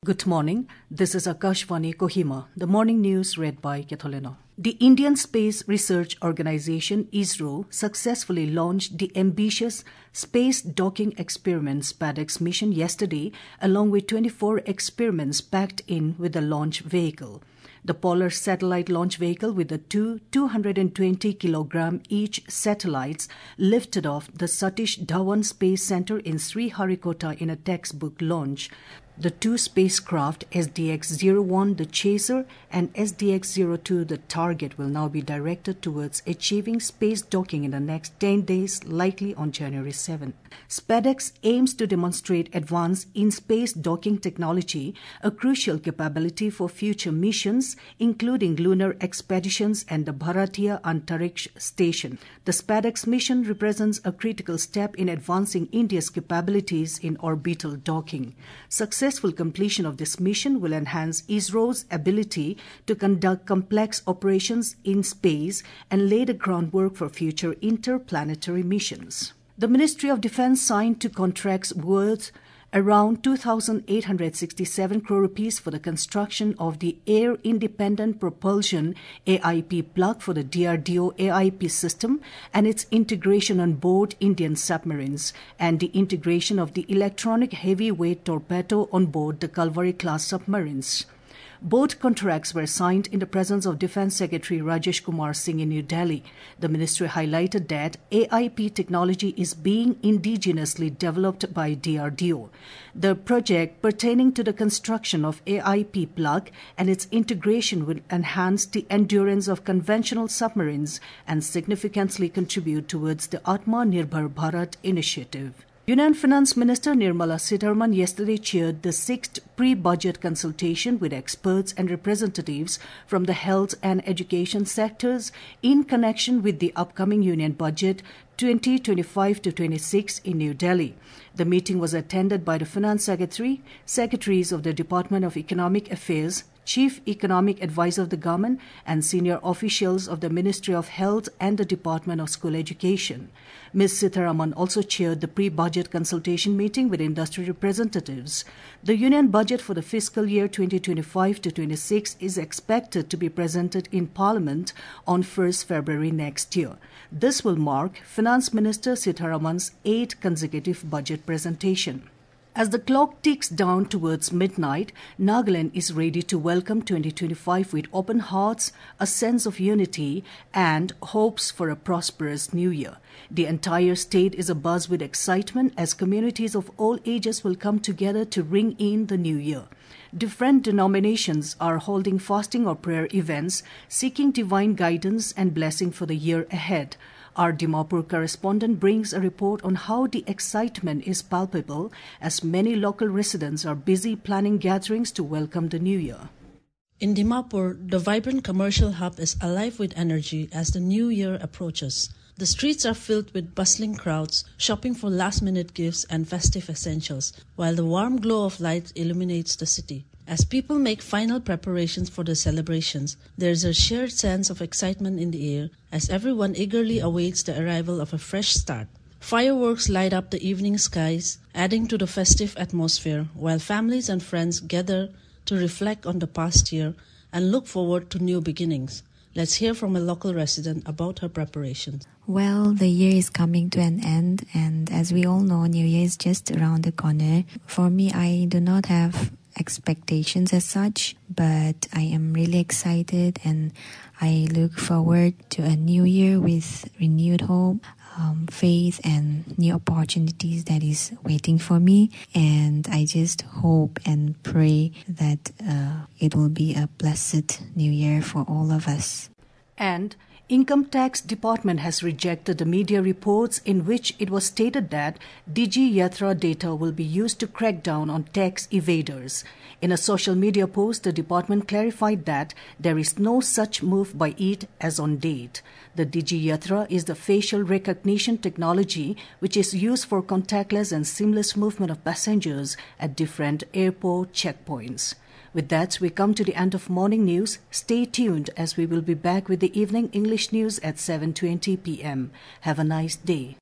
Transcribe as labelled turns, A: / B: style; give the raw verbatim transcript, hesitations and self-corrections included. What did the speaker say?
A: Good morning. This is Akashvani Kohima. The morning news read by Ketholena. The Indian Space Research Organization ISRO successfully launched the ambitious Space Docking Experiment SpaceX mission yesterday, along with twenty-four experiments packed in with the launch vehicle. The Polar Satellite Launch Vehicle with the two two hundred twenty kilogram each satellites lifted off the Satish Dhawan Space Center in Sriharikota in a textbook launch. The two spacecraft, S D X zero one, the Chaser, and S D X zero two, the Target, will now be directed towards achieving space docking in the next ten days, likely on January seventh. SpaceX aims to demonstrate advanced in-space docking technology, a crucial capability for future missions, including lunar expeditions and the Bharatiya Antariksh Station. The SpaceX mission represents a critical step in advancing India's capabilities in orbital docking. Success Successful completion of this mission will enhance ISRO's ability to conduct complex operations in space and lay the groundwork for future interplanetary missions. The Ministry of Defence signed two contracts worth around two thousand eight hundred sixty-seven crore rupees for the construction of the Air Independent Propulsion A I P plug for the D R D O A I P system and its integration on board Indian submarines, and the integration of the electronic heavyweight torpedo on board the Kalvari-class submarines. Both contracts were signed in the presence of Defence Secretary Rajesh Kumar Singh in New Delhi. The ministry highlighted that A I P technology is being indigenously developed by D R D O. The project pertaining to the construction of A I P plug and its integration will enhance the endurance of conventional submarines and significantly contribute towards the Atmanirbhar Bharat initiative. Union Finance Minister Nirmala Sitharaman yesterday chaired the sixth pre-budget consultation with experts and representatives from the health and education sectors in connection with the upcoming Union Budget twenty twenty-five to twenty-six in New Delhi. The meeting was attended by the Finance Secretary, Secretaries of the Department of Economic Affairs, Chief Economic Advisor of the Government, and senior officials of the Ministry of Health and the Department of School Education. Miz Sitharaman also chaired the pre-budget consultation meeting with industry representatives. The Union Budget for the fiscal year twenty twenty-five to twenty-six is expected to be presented in Parliament on first February next year. This will mark Finance Minister Sitharaman's eighth consecutive budget presentation. As the clock ticks down towards midnight, Nagaland is ready to welcome twenty twenty-five with open hearts, a sense of unity, and hopes for a prosperous new year. The entire state is abuzz with excitement as communities of all ages will come together to ring in the new year. Different denominations are holding fasting or prayer events, seeking divine guidance and blessing for the year ahead. Our Dimapur correspondent brings a report on how the excitement is palpable as many local residents are busy planning gatherings to welcome the new year.
B: In Dimapur, the vibrant commercial hub is alive with energy as the new year approaches. The streets are filled with bustling crowds, shopping for last-minute gifts and festive essentials, while the warm glow of light illuminates the city. As people make final preparations for the celebrations, there is a shared sense of excitement in the air as everyone eagerly awaits the arrival of a fresh start. Fireworks light up the evening skies, adding to the festive atmosphere, while families and friends gather to reflect on the past year and look forward to new beginnings. Let's hear from a local resident about her preparations.
C: Well, the year is coming to an end, and as we all know, New Year is just around the corner. For me, I do not have expectations as such, but I am really excited and I look forward to a new year with renewed hope, um, faith, and new opportunities that is waiting for me. And I just hope and pray that uh, it will be a blessed new year for all of us.
A: And Income Tax Department has rejected the media reports in which it was stated that Digi Yatra data will be used to crack down on tax evaders. In a social media post, the department clarified that there is no such move by it as on date. The Digi Yatra is the facial recognition technology which is used for contactless and seamless movement of passengers at different airport checkpoints. With that, we come to the end of morning news. Stay tuned as we will be back with the evening English news at seven twenty p m Have a nice day.